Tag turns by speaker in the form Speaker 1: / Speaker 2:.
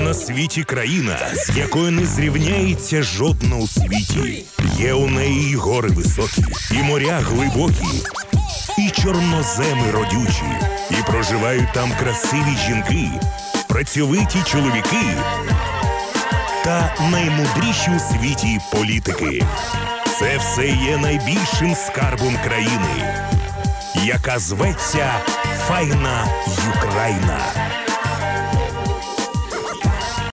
Speaker 1: на світі країна, з якою не зрівняється жодна у світі. Є у неї і гори високі, і моря глибокі, і чорноземи родючі, і проживають там красиві жінки, працьовиті чоловіки та наймудріші у світі політики. Це все є найбільшим скарбом країни, яка зветься Файна Юкраїна.